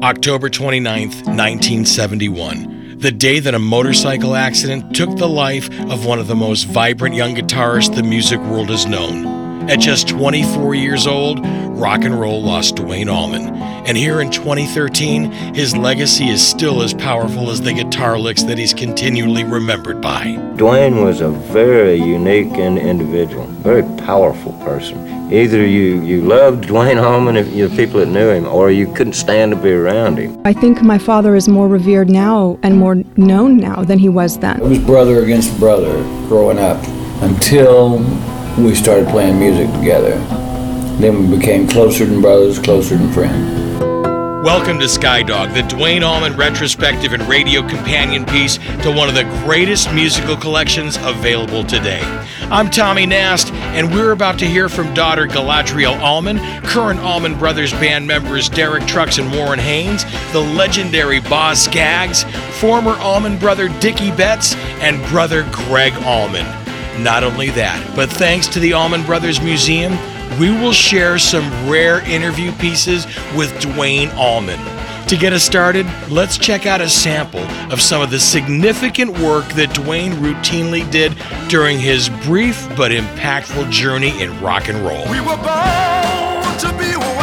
October 29th, 1971, the day that a motorcycle accident took the life of one of the most vibrant young guitarists the music world has known. At just 24 years old, rock and roll lost Duane Allman. And here in 2013, his legacy is still as powerful as the guitar licks that he's continually remembered by. Duane was a very unique individual, very powerful person. Either you loved Duane Allman, if you the people that knew him, or you couldn't stand to be around him. I think my father is more revered now and more known now than he was then. It was brother against brother growing up until we started playing music together. Then we became closer than brothers, closer than friends. Welcome to Skydog, the Duane Allman retrospective and radio companion piece to one of the greatest musical collections available today. I'm Tommy Nast, and we're about to hear from daughter Galadriel Allman, current Allman Brothers band members Derek Trucks and Warren Haynes, the legendary Boz Scaggs, former Allman brother Dickie Betts, and brother Greg Allman. Not only that, but thanks to the Allman Brothers Museum, we will share some rare interview pieces with Duane Allman. To get us started, let's check out a sample of some of the significant work that Duane routinely did during his brief but impactful journey in rock and roll. We were born to be wild.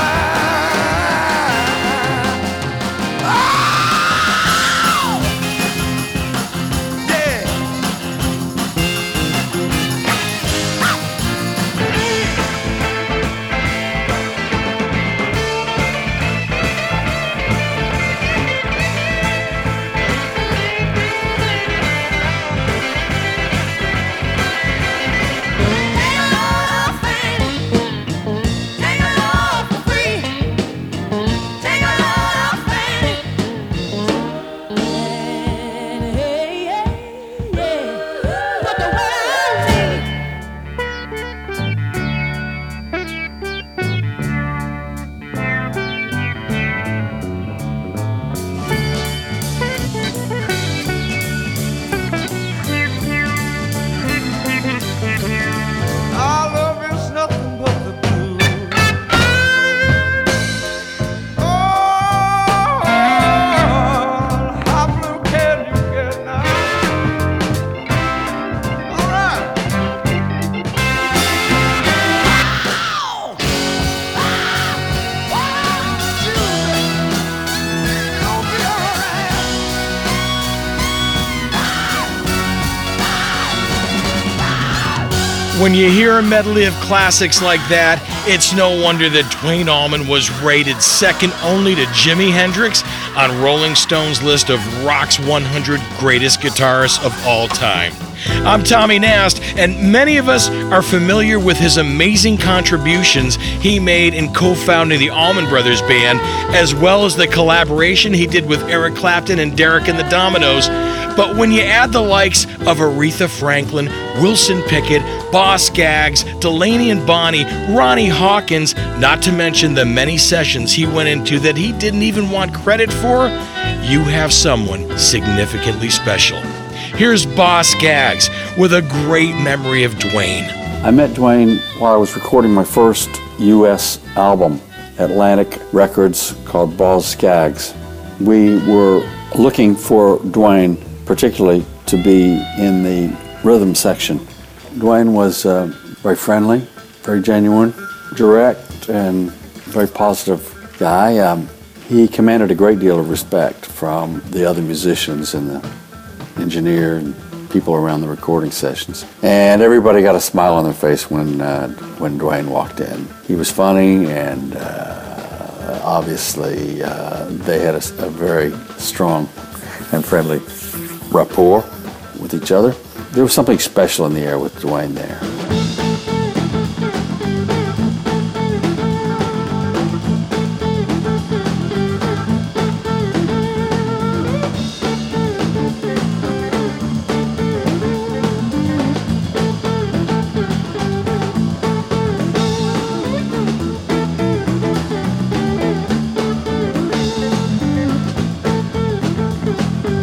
When you hear a medley of classics like that, it's no wonder that Duane Allman was rated second only to Jimi Hendrix on Rolling Stone's list of rock's 100 greatest guitarists of all time. I'm Tommy Nast, and many of us are familiar with his amazing contributions he made in co-founding the Allman Brothers Band, as well as the collaboration he did with Eric Clapton and Derek and the Dominoes. But when you add the likes of Aretha Franklin, Wilson Pickett, Boz Scaggs, Delaney and Bonnie, Ronnie Hawkins, not to mention the many sessions he went into that he didn't even want credit for, you have someone significantly special. Here's Boz Scaggs with a great memory of Duane. I met Duane while I was recording my first U.S. album, Atlantic Records, called Boz Scaggs. We were looking for Duane particularly to be in the rhythm section. Duane was very friendly, very genuine, direct, and very positive guy. He commanded a great deal of respect from the other musicians and the engineer and people around the recording sessions. And everybody got a smile on their face when Duane walked in. He was funny, and obviously they had a very strong and friendly rapport with each other. There was something special in the air with Duane there.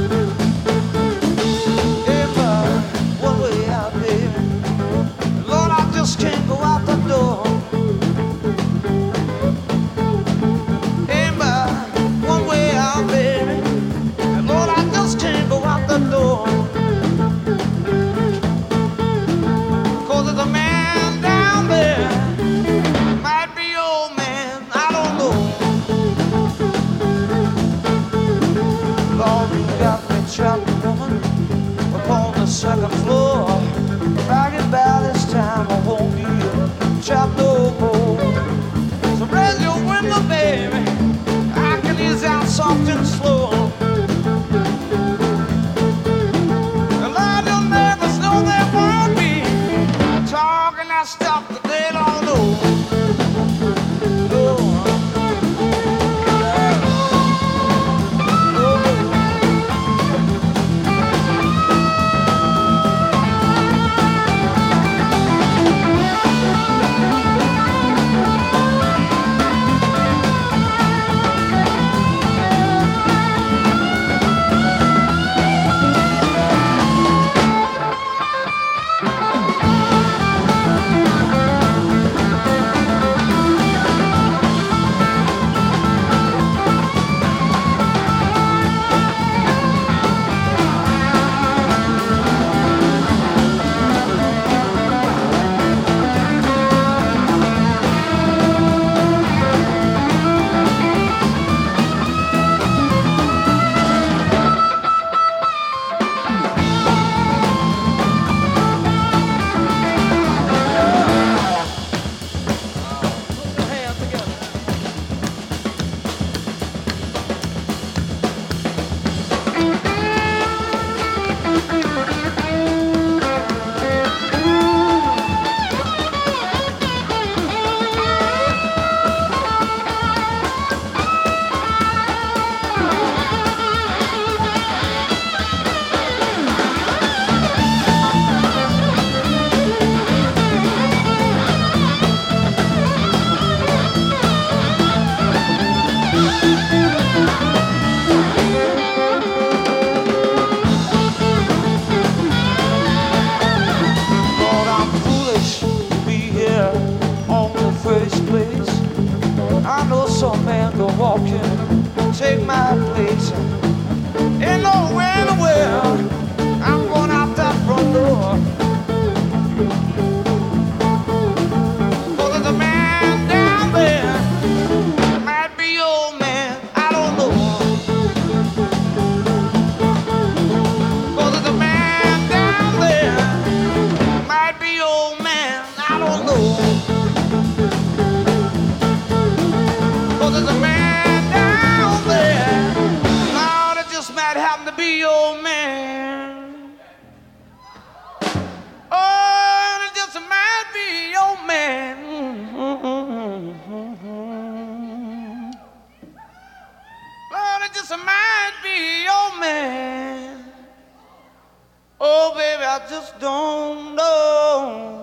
One way out there, Lord, know some man go walking, take my place. Ain't nowhere in the world I'm going out that front door. But there's a man down there, might be your man, I don't know. But there's a man down there, might be your man, I don't know. But there's a man down there, Lord, it just might happen to be your man. Oh, it just might be your man. Lord, it just might be your man. Oh, baby, I just don't know.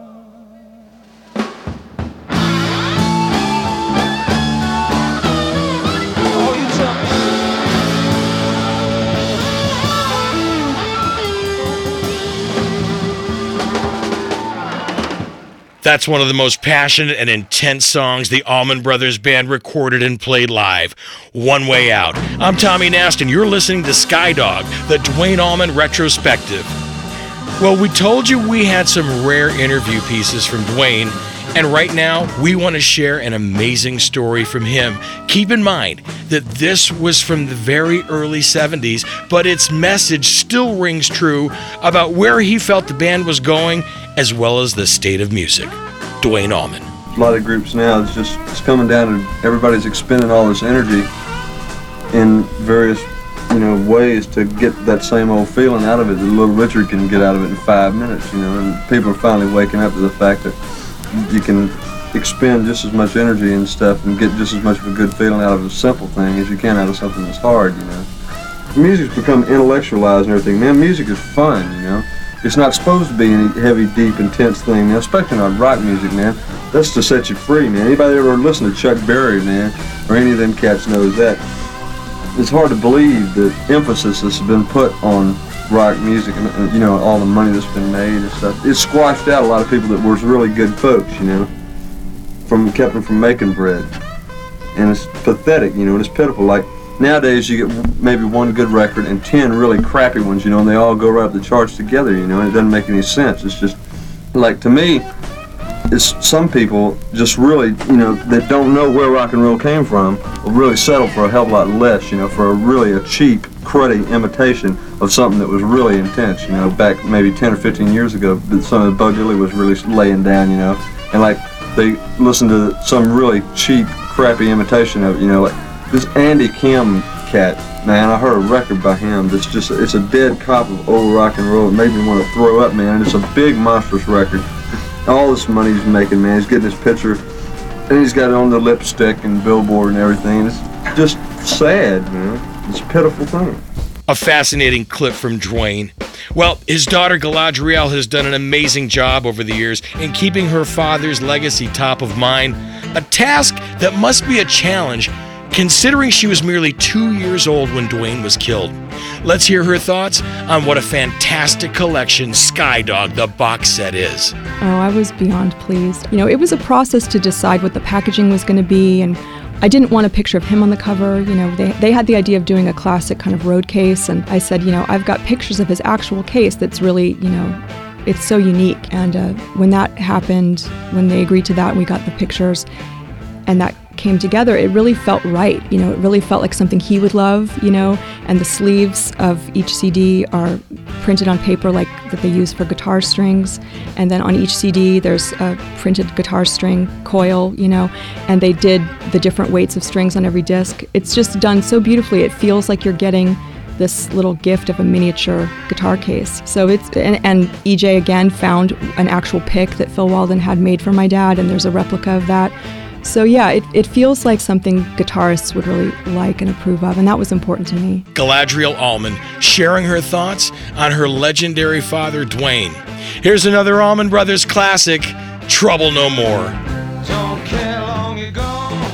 Oh, you tell me. That's one of the most passionate and intense songs the Allman Brothers Band recorded and played live. One Way Out. I'm Tommy Nast, and you're listening to Skydog, the Duane Allman retrospective. Well, we told you we had some rare interview pieces from Duane, and right now we want to share an amazing story from him. Keep in mind that this was from the very early 70s, but its message still rings true about where he felt the band was going, as well as the state of music. Duane Allman. A lot of groups now, it's coming down to everybody's expending all this energy in various, ways to get that same old feeling out of it that Little Richard can get out of it in 5 minutes, and people are finally waking up to the fact that you can expend just as much energy and stuff and get just as much of a good feeling out of a simple thing as you can out of something that's hard, Music's become intellectualized and everything. Man, music is fun, It's not supposed to be any heavy, deep, intense thing, man, especially not rock music, man. That's to set you free, man. Anybody ever listen to Chuck Berry, man, or any of them cats knows that. It's hard to believe the emphasis that's been put on rock music and all the money that's been made and stuff. It squashed out a lot of people that were really good folks, kept them from making bread. And it's pathetic, and it's pitiful. Like, nowadays you get maybe one good record and 10 really crappy ones, and they all go right up the charts together, and it doesn't make any sense. It's just, like, to me, it's some people just really, that don't know where rock and roll came from, will really settle for a hell of a lot less, for a cheap, cruddy imitation of something that was really intense, back maybe 10 or 15 years ago, that some of Bo Diddley was really laying down, and like, they listened to some really cheap, crappy imitation of, like, this Andy Kim cat, man, I heard a record by him that's just, it's a dead cop of old rock and roll. It made me want to throw up, man, and it's a big, monstrous record. All this money he's making, man, he's getting his picture, and he's got it on the lipstick and billboard and everything. It's just sad, man. It's a pitiful thing. A fascinating clip from Duane. Well, his daughter Galadriel has done an amazing job over the years in keeping her father's legacy top of mind, a task that must be a challenge considering she was merely 2 years old when Duane was killed. Let's hear her thoughts on what a fantastic collection Skydog, the box set, is. Oh, I was beyond pleased. It was a process to decide what the packaging was going to be, and I didn't want a picture of him on the cover. They had the idea of doing a classic kind of road case, and I said, I've got pictures of his actual case that's really, it's so unique. And when that happened, when they agreed to that, and we got the pictures, and that came together, it really felt right. It really felt like something he would love, and the sleeves of each CD are printed on paper like that they use for guitar strings, and then on each CD there's a printed guitar string coil, and they did the different weights of strings on every disc. It's just done so beautifully. It feels like you're getting this little gift of a miniature guitar case. So and EJ again found an actual pick that Phil Walden had made for my dad, and there's a replica of that. So yeah, it feels like something guitarists would really like and approve of, and that was important to me. Galadriel Allman sharing her thoughts on her legendary father, Duane. Here's another Allman Brothers classic, Trouble No More. Don't care how long you're gone,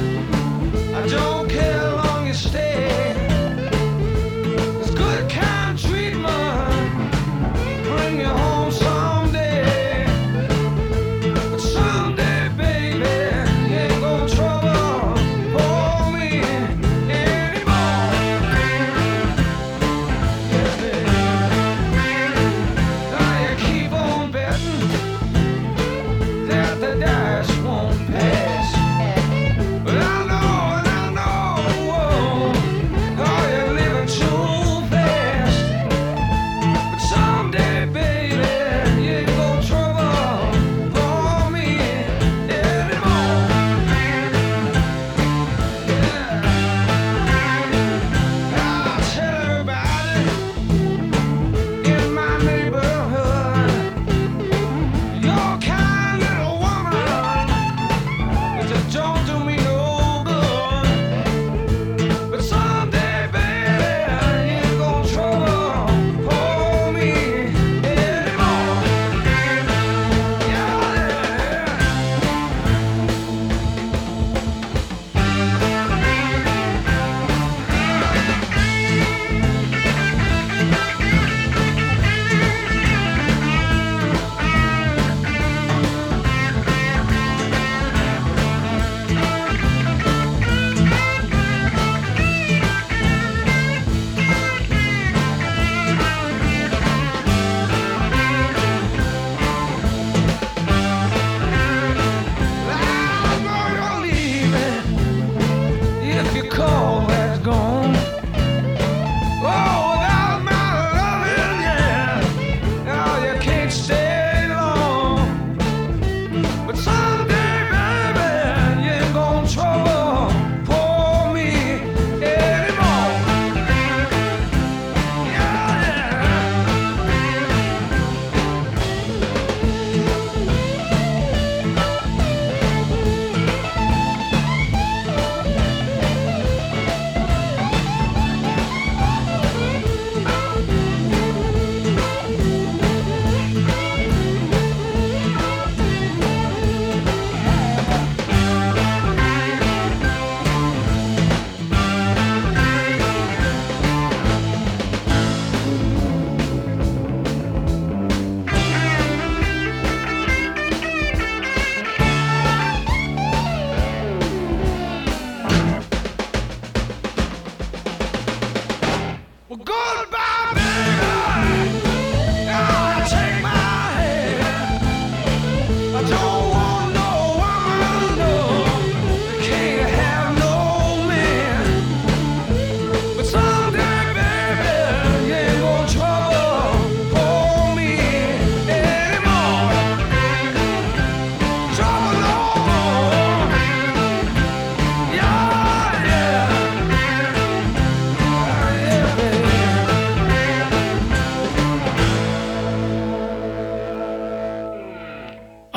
I don't care how long you stay. It's good kind treatment, bring you home someday. But someday, baby, you ain't gonna trouble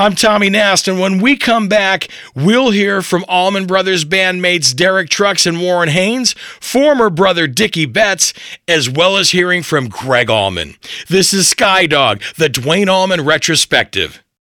I'm Tommy Nast, and when we come back, we'll hear from Allman Brothers bandmates Derek Trucks and Warren Haynes, former brother Dickie Betts, as well as hearing from Greg Allman. This is Skydog, the Duane Allman retrospective.